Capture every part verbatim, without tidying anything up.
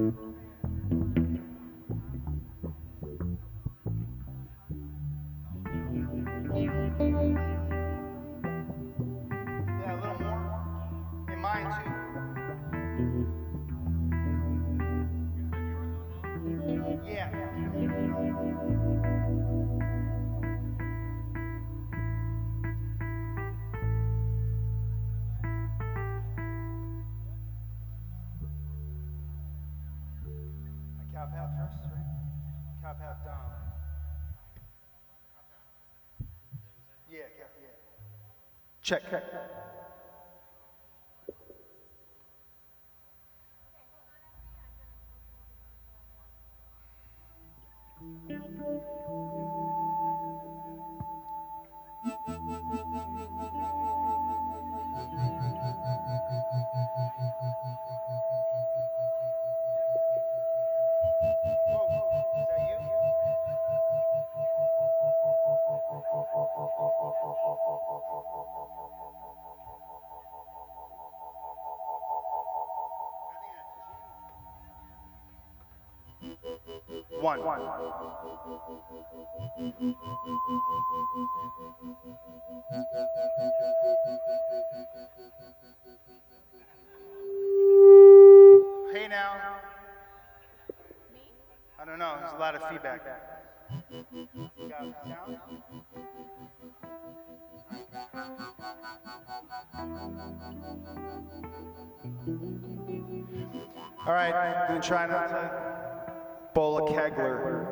Yeah, a little more. In mine too. Yeah. Cap half first, right? Cap half down. Yeah, cap, yeah. Check. Check. Whoa, whoa, is that you? One. One. Hey now. I don't know, there's a lot of feedback. You got sound? All right, I'm gonna try not to bowl a kegler.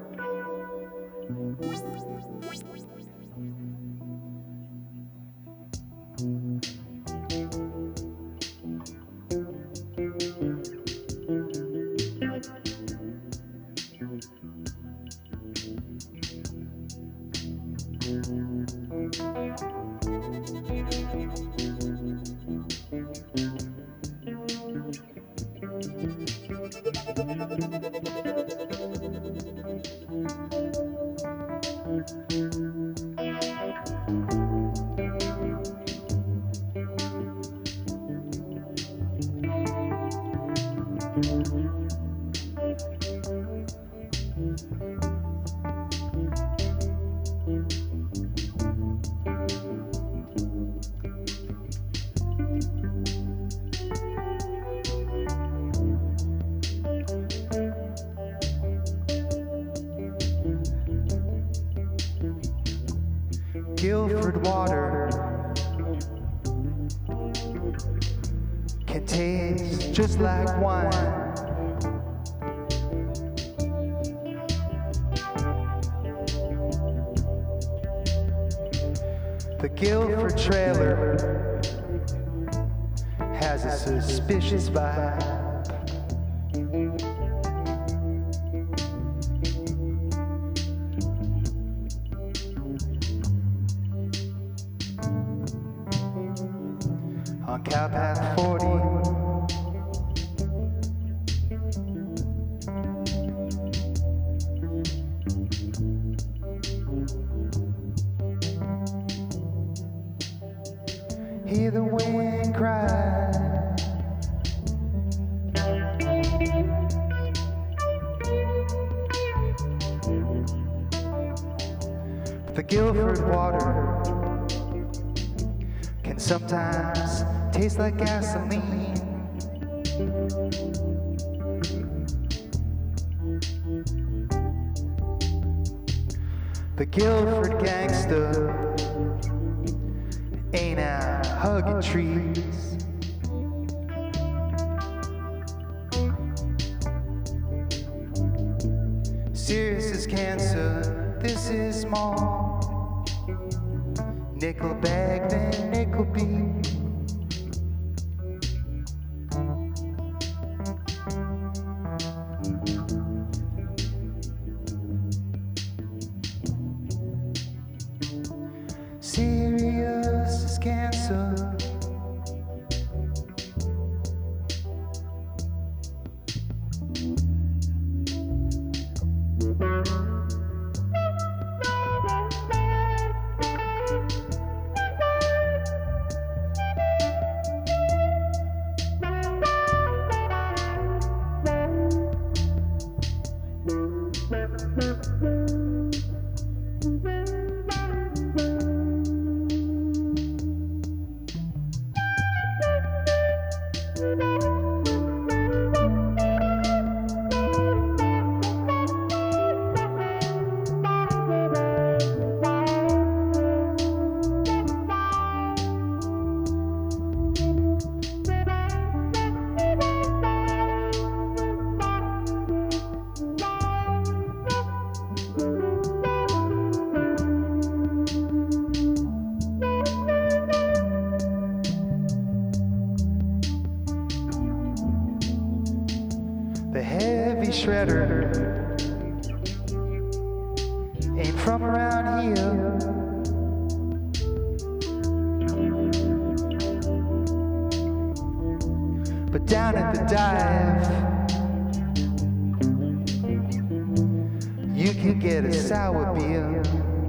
Guilford water can taste just like wine. The Guilford trailer has a suspicious vibe. On Cowpath forty, hear the wind cry. The Guilford water can sometimes taste like gasoline. The Guilford gangster ain't out hugging trees. Serious as cancer, this is small. Nickel bag, then nickel beat. Serious as cancer. The heavy shredder ain't from around here. But down at the dive, you can get a sour beer.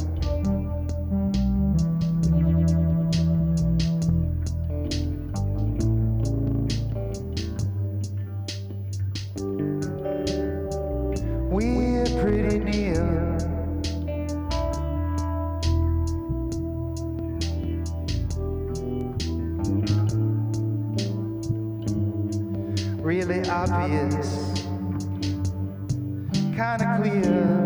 We're pretty near. Really obvious, kinda clear.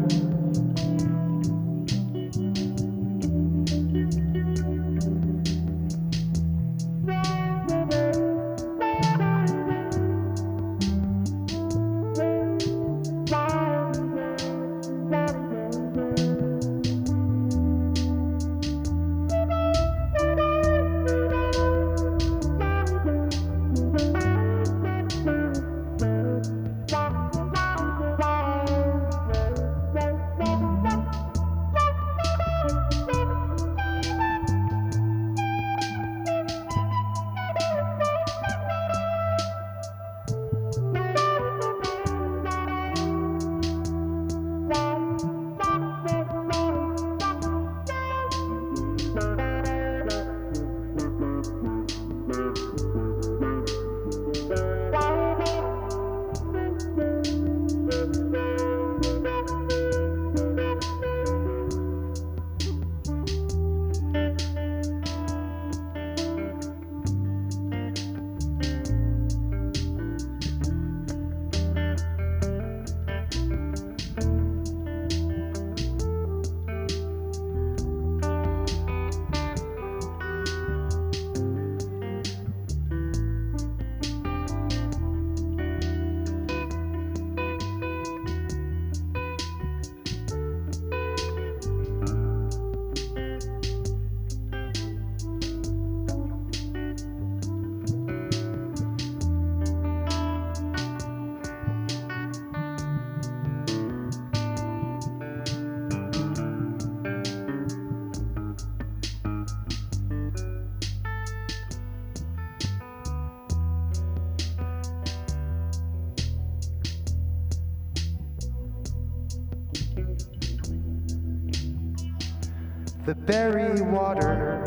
The berry water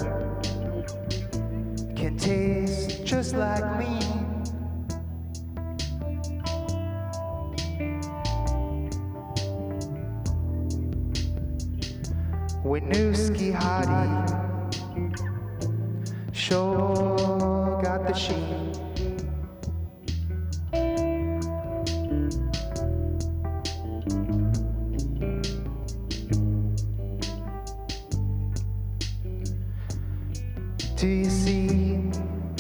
can taste just like lean. Winooski Hottie sure got the sheen. Do you see?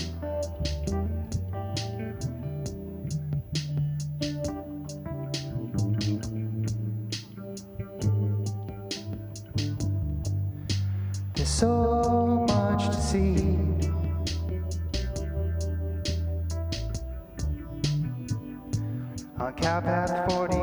There's so much to see. On Cowpath forty.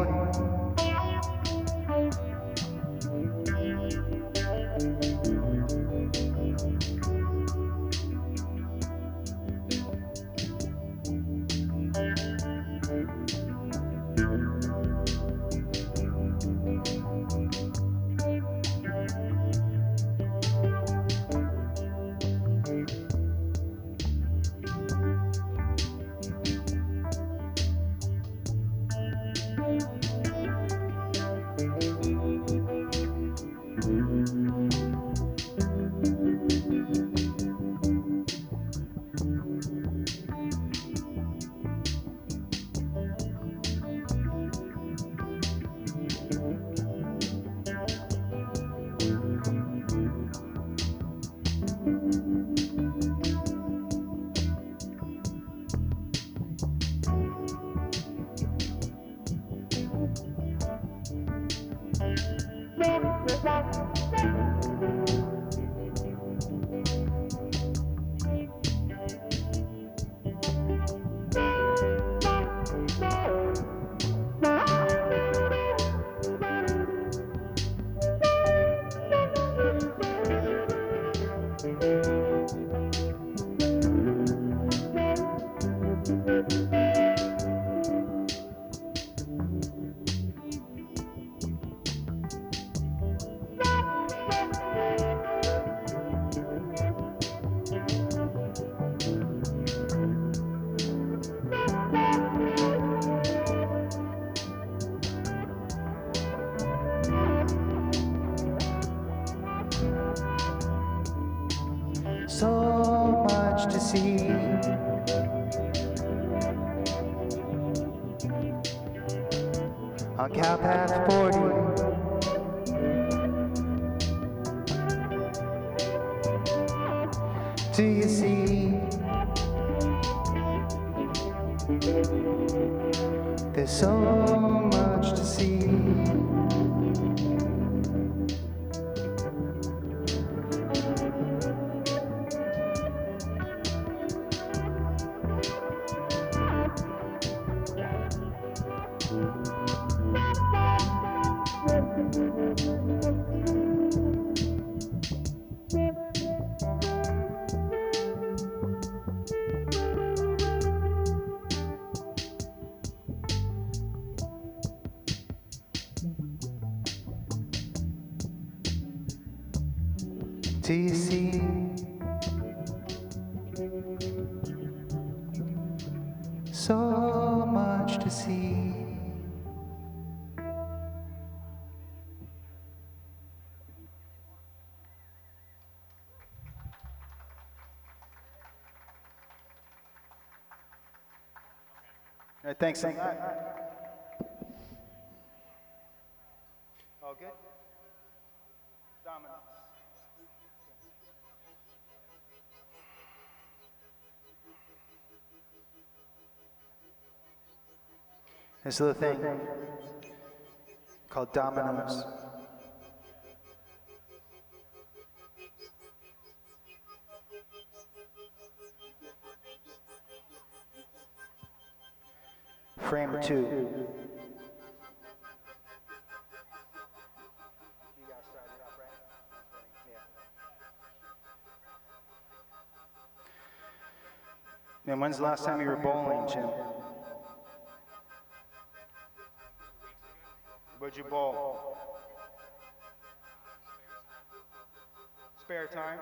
So much to see. On Cowpath forty. Do you see? There's so much to see. Do you see? So much to see. All right, thanks. Thanks. All good? Dominance. This little thing called dominoes. Frame two. You gotta start it up, right? Yeah. Man, when's the last time you were bowling, Jim? Where'd you bowl? Spare time?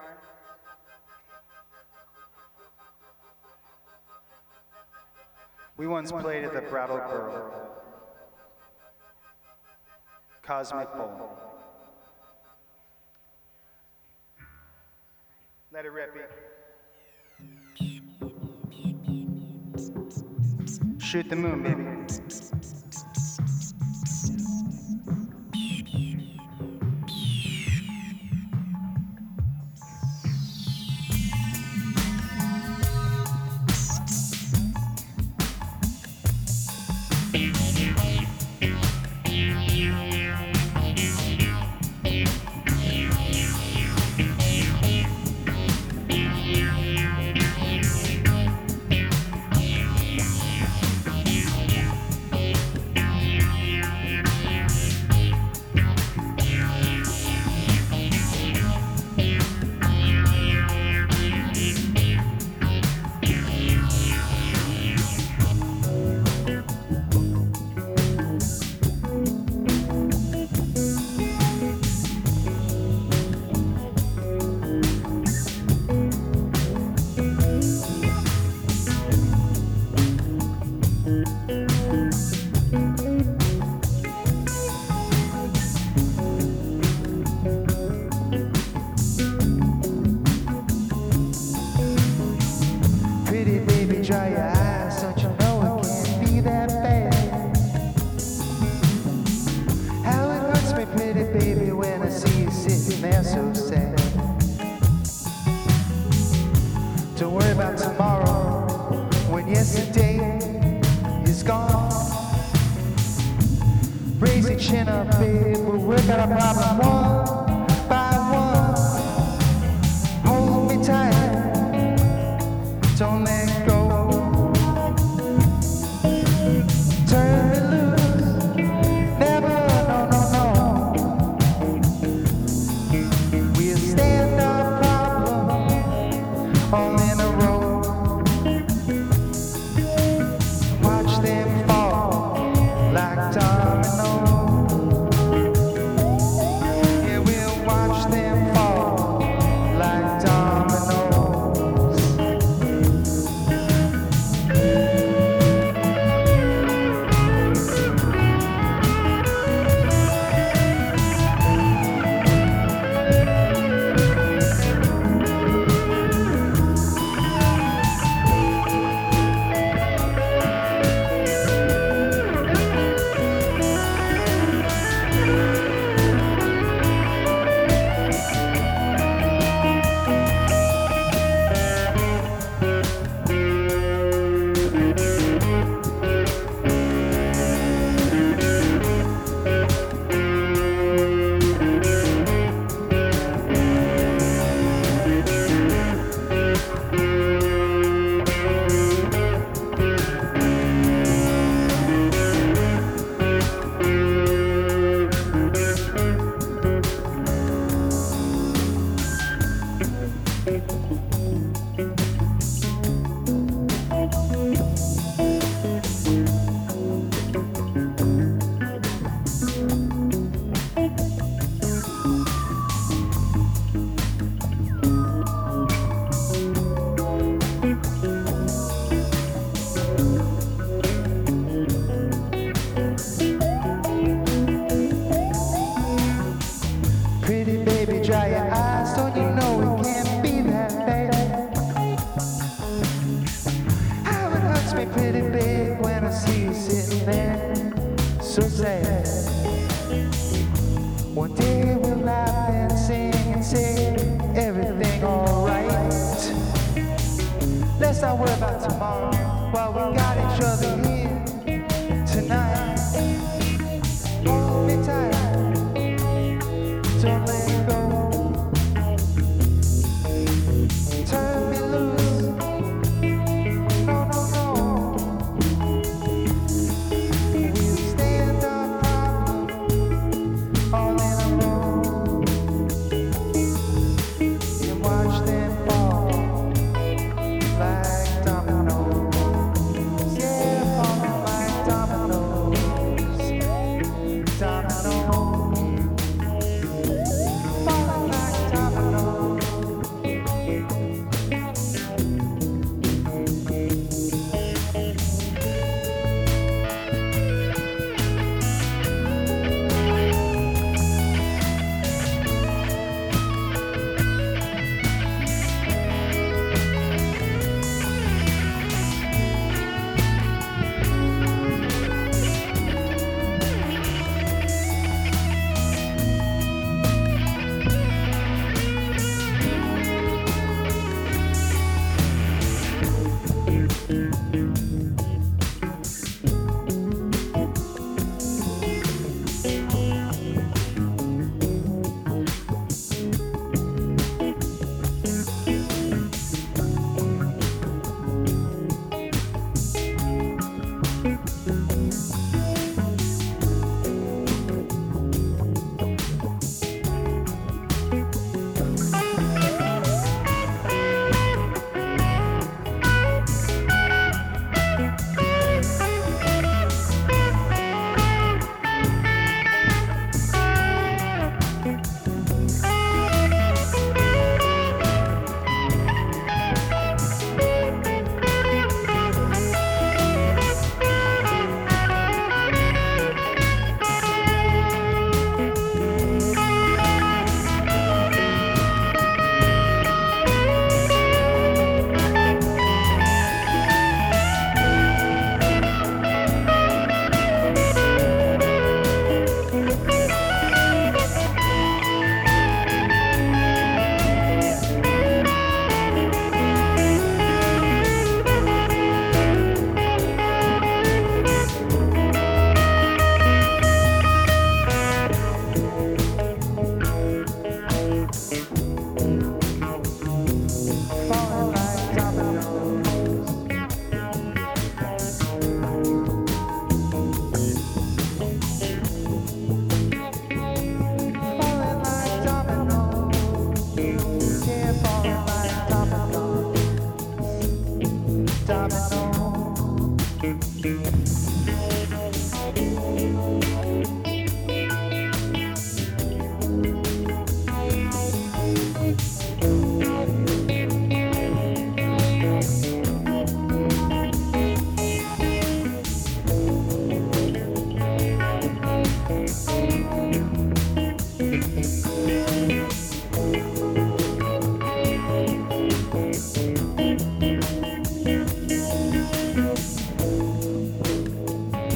We once played at the Brattleboro Cosmic Bowl. Let it rip, it. Shoot the moon, baby. Don't worry about tomorrow, when yesterday is gone. Raise your chin up, babe, we'll work out a problem one Well, we got each other here tonight. Hold me tight, don't let go. Turn me loose, no, no, no. We'll stand our problem all in a row and watch them fall like dominoes. Yeah, falling like dominoes, dominoes, falling like dominoes. Falling like dominoes, falling like dominoes, yeah, falling like dominoes, dominoes.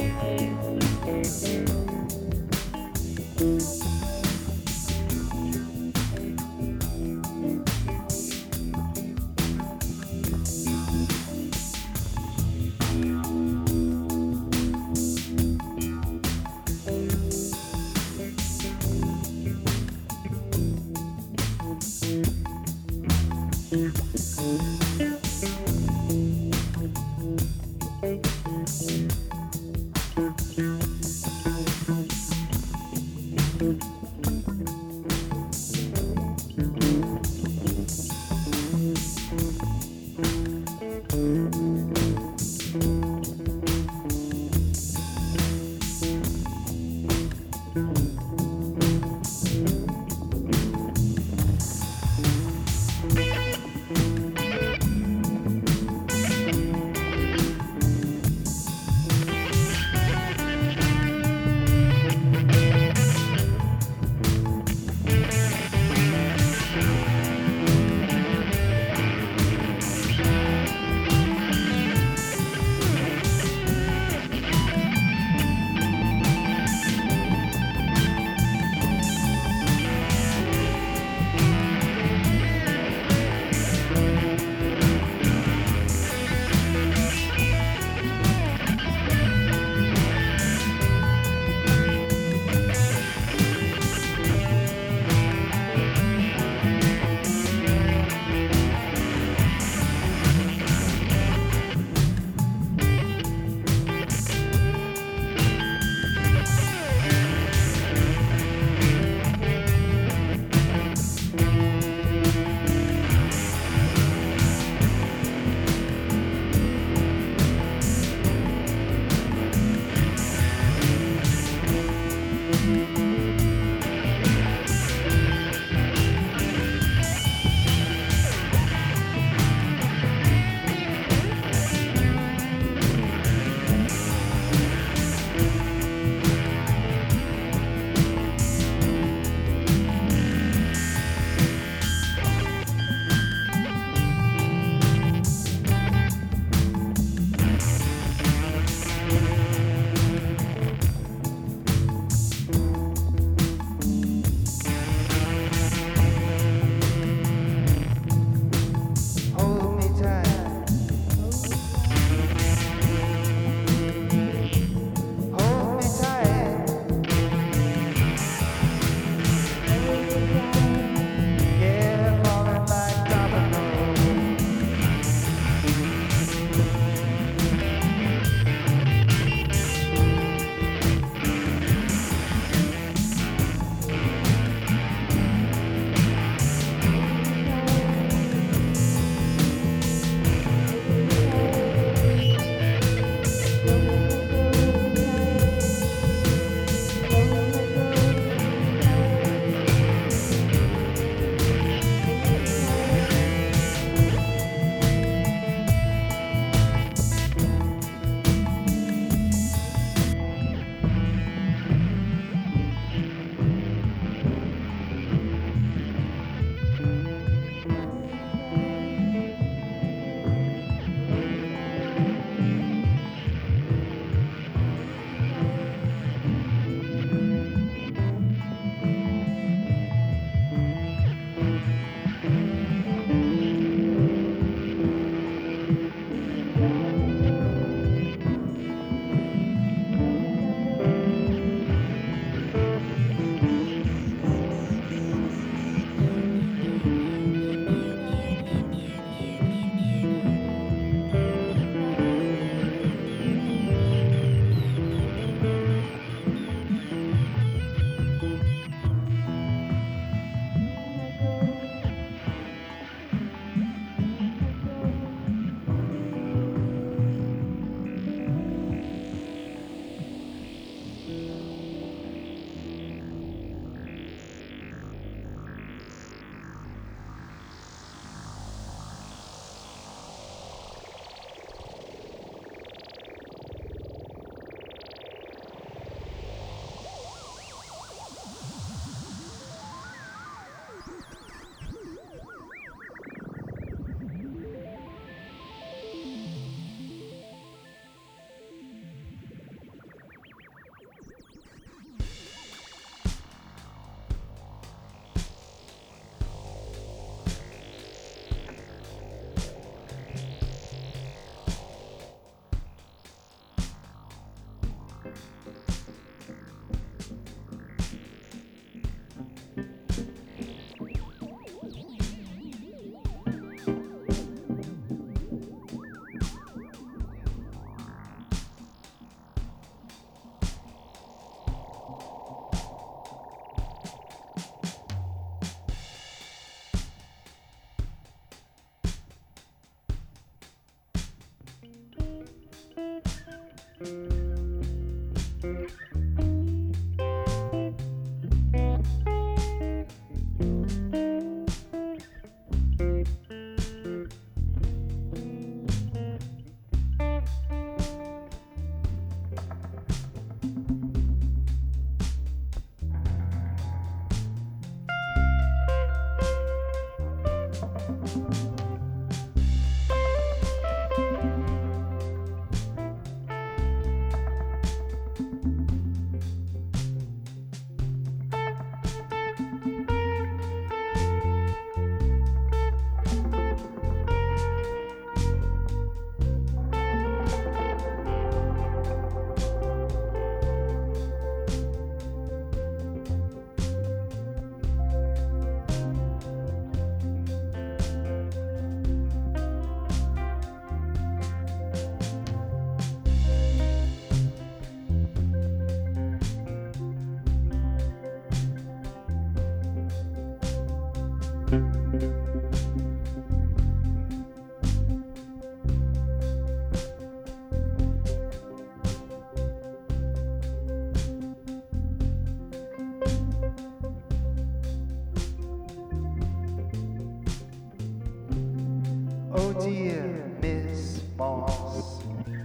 Oh dear Miss Moss,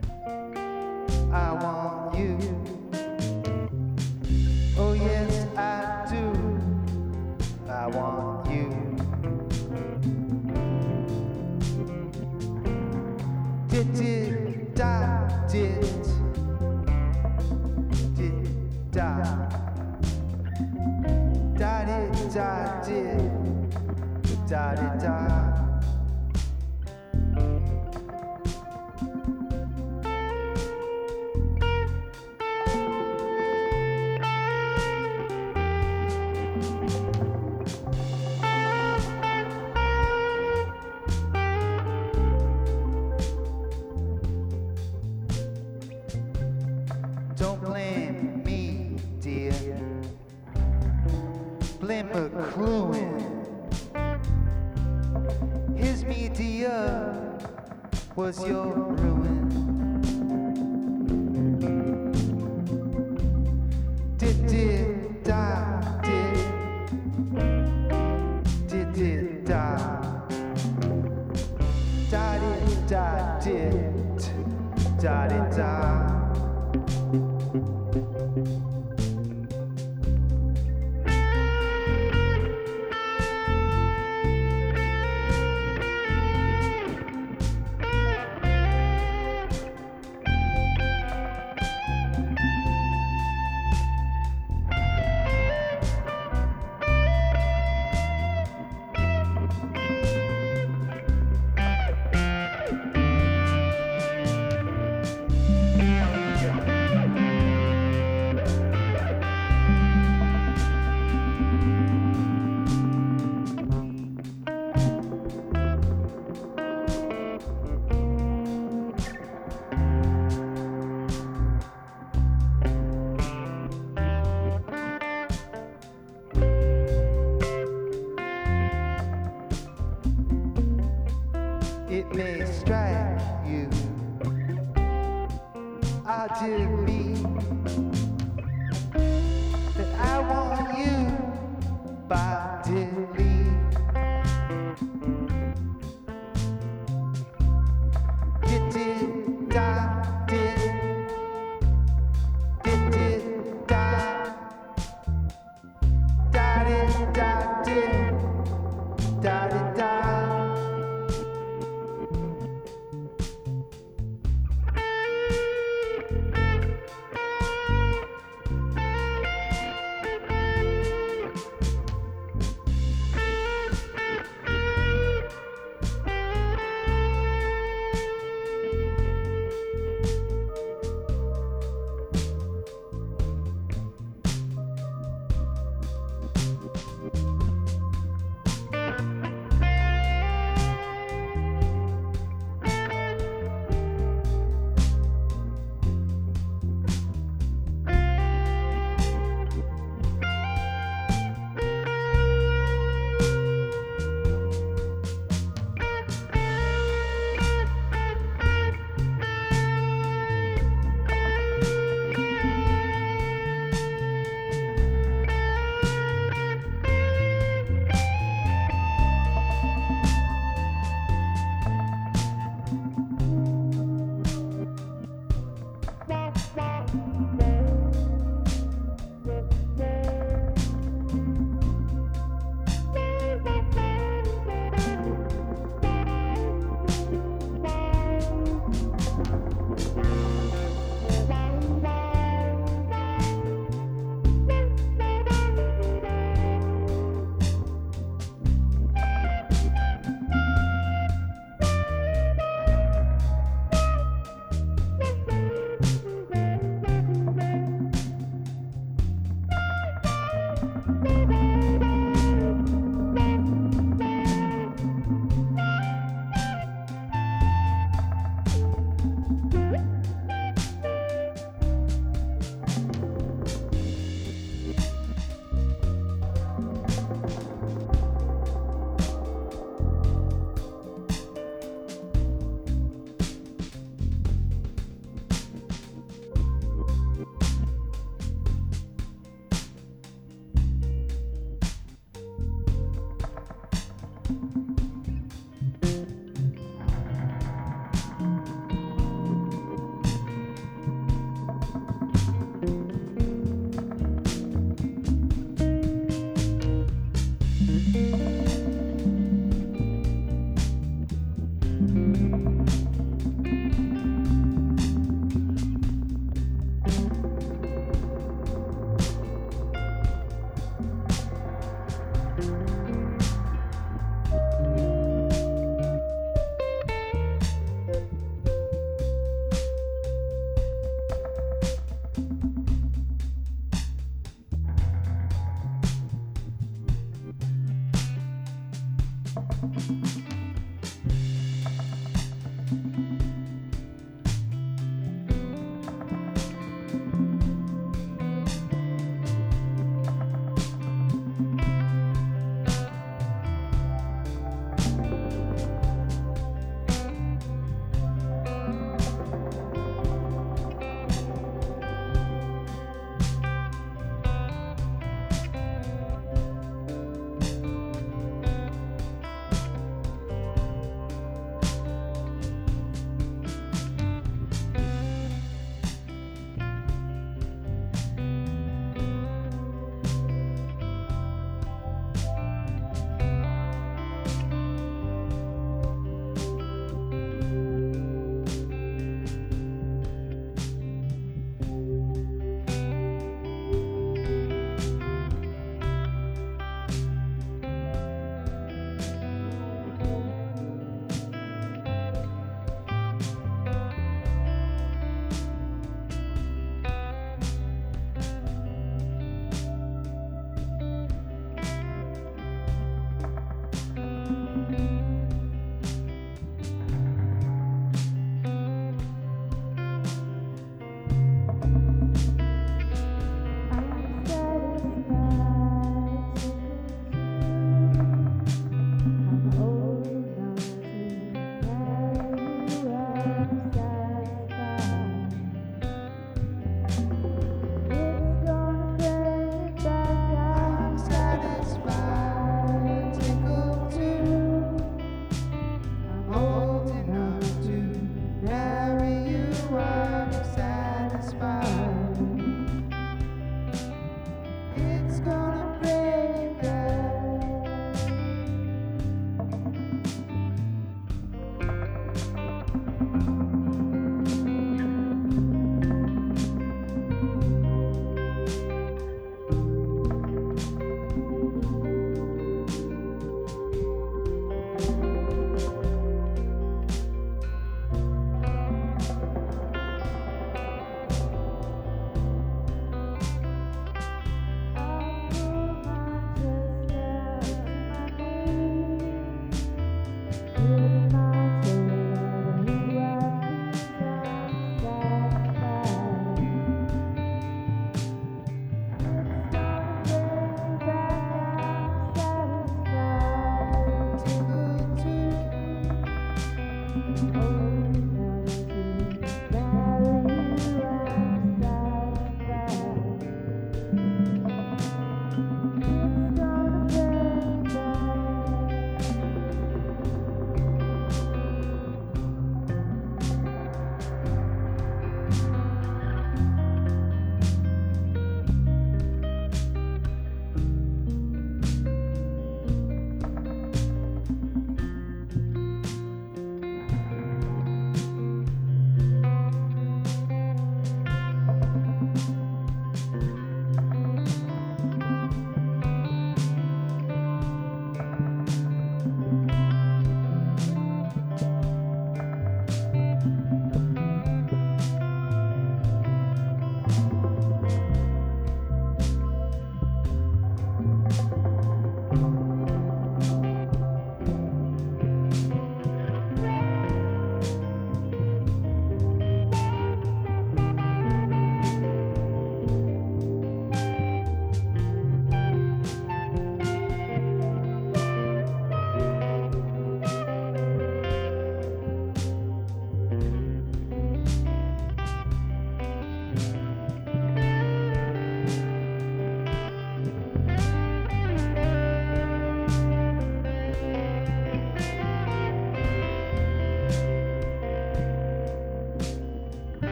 I want you. Oh yes I do, I want you. Did did da did did da da did da did da did da. Don't blame me, dear. Blame McLuhan. His media was your ruin. Did did da did did did da da did da did da did da. It may strike you, ah dear me, that I want you bodily. Did did da did did did da da did da did da did da.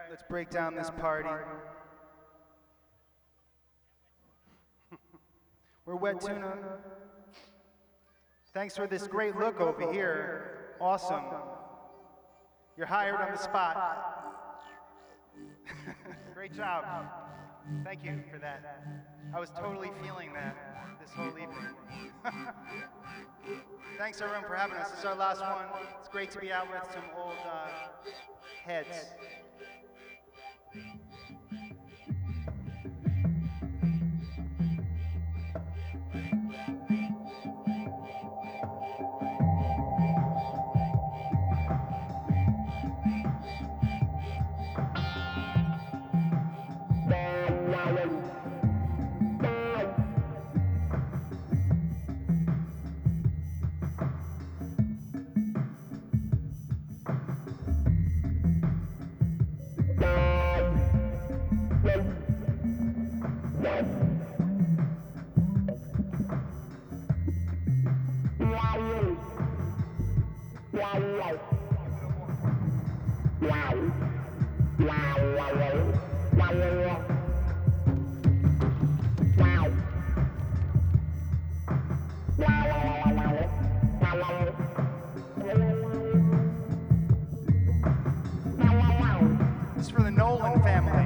let's break down this party. We're Wet Tuna. Thanks for this great look over here. Awesome. You're hired on the spot. Great job. Thank you for that. I was totally feeling that this whole evening. Thanks everyone for having us. This is our last one. It's great to be out with some old uh, heads. This is for the Nolan family.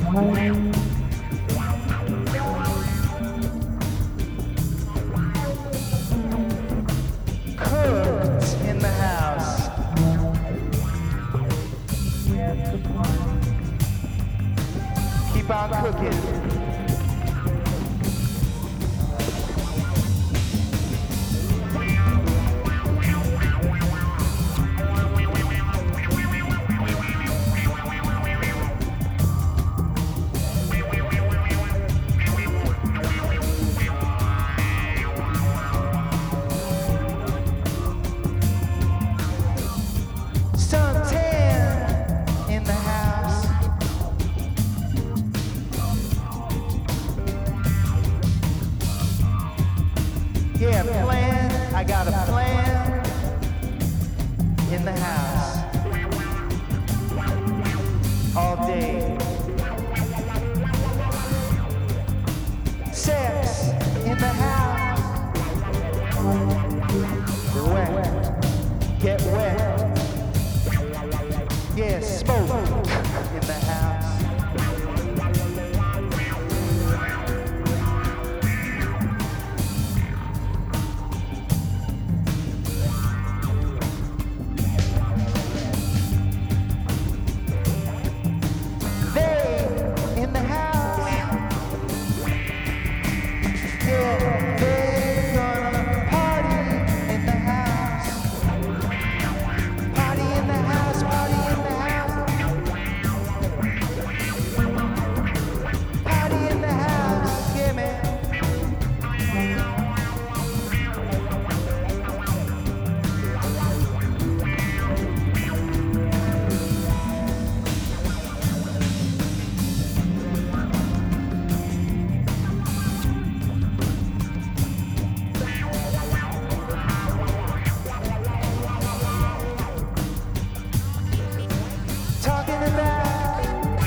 Cooked in the house. Keep on cooking. Suntan in the house. Yeah, plan. I got a plan in the house. All day. Sex in the house. Wet. Get wet. Yeah, smoke in the house. They in the house. Yeah, they're gonna party in the house. Party in the house, party in the house. Party in the house, yeah, man. Talking about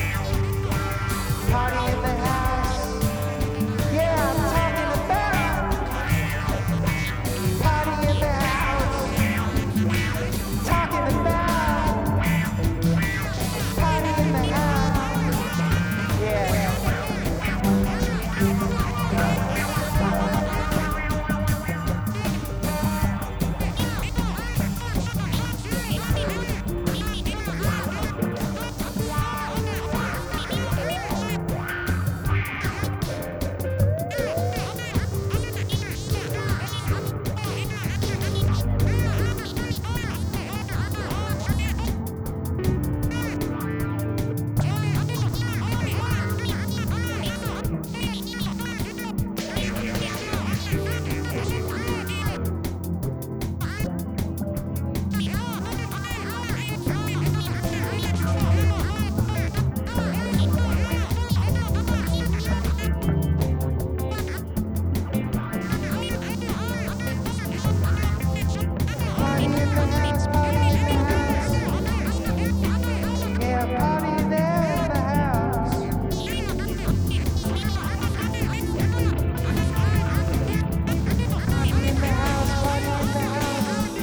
party in the house. Yeah, I'm talking about party in the house. Talking about party in the house. Yeah. Party in the house, party in the house. Yeah, party there in the house. Party in the house, party in the house.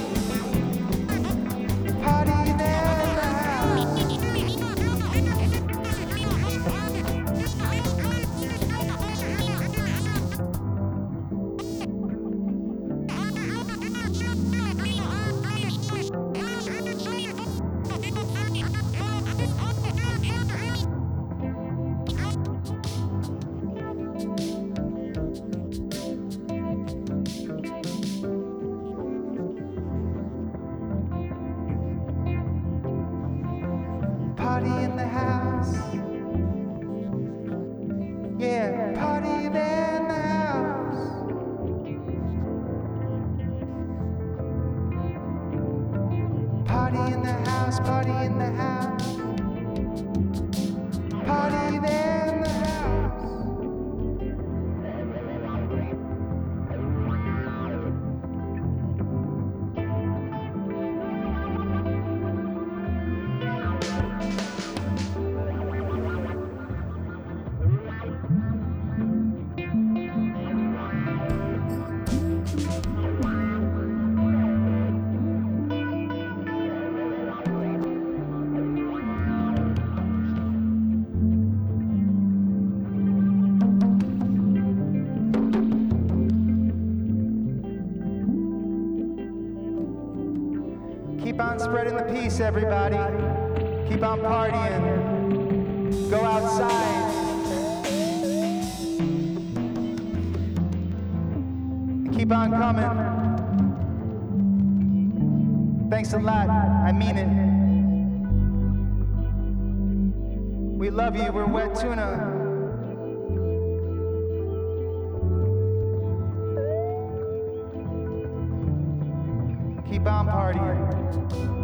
Party there in the house. Party in the house. Yeah, party there in the house. Party in the house, party in the house. Party there in the house. spreading the peace, everybody. Keep on partying. Go outside. And keep on coming. Thanks a lot. I mean it. We love you. We're Wet Tuna. Keep on partying.